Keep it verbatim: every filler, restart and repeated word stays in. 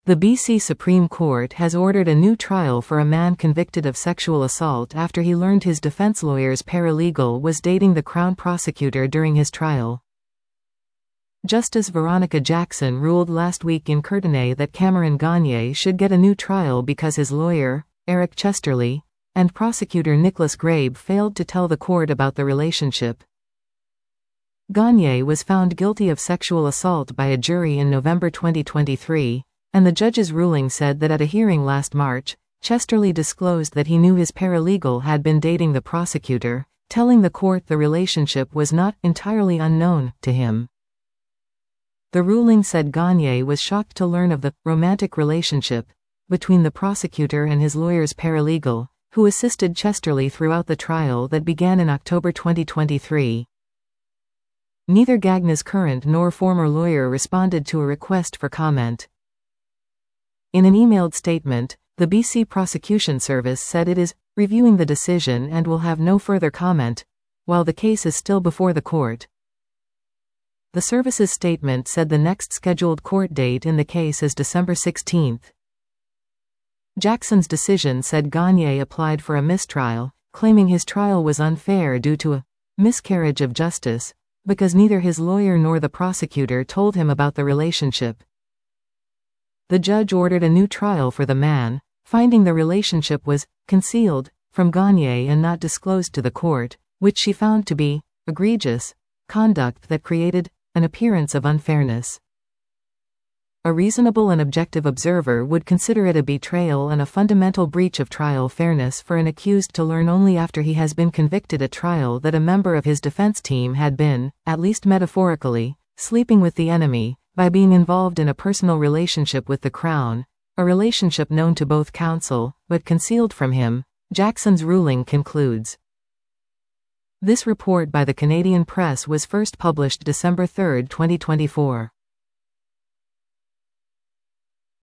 The B C Supreme Court has ordered a new trial for a man convicted of sexual assault after he learned his defense lawyer's paralegal was dating the Crown prosecutor during his trial. Justice Veronica Jackson ruled last week in Courtenay that Cameron Gagne should get a new trial because his lawyer, Eric Chesterly, and prosecutor Nicholas Grabe failed to tell the court about the relationship. Gagne was found guilty of sexual assault by a jury in November twenty twenty-three. And the judge's ruling said that at a hearing last March, Chesterly disclosed that he knew his paralegal had been dating the prosecutor, telling the court the relationship was not entirely unknown to him. The ruling said Gagne was shocked to learn of the romantic relationship between the prosecutor and his lawyer's paralegal, who assisted Chesterly throughout the trial that began in October twenty twenty-three. Neither Gagne's current nor former lawyer responded to a request for comment. In an emailed statement, the B C Prosecution Service said it is reviewing the decision and will have no further comment, while the case is still before the court. The service's statement said the next scheduled court date in the case is December sixteenth. Jackson's decision said Gagne applied for a mistrial, claiming his trial was unfair due to a miscarriage of justice, because neither his lawyer nor the prosecutor told him about the relationship. The judge ordered a new trial for the man, finding the relationship was concealed from Gagne and not disclosed to the court, which she found to be egregious conduct that created an appearance of unfairness. A reasonable and objective observer would consider it a betrayal and a fundamental breach of trial fairness for an accused to learn only after he has been convicted at trial that a member of his defense team had been, at least metaphorically, sleeping with the enemy, by being involved in a personal relationship with the Crown, a relationship known to both counsel, but concealed from him, Jackson's ruling concludes. This report by the Canadian Press was first published December third, twenty twenty-four.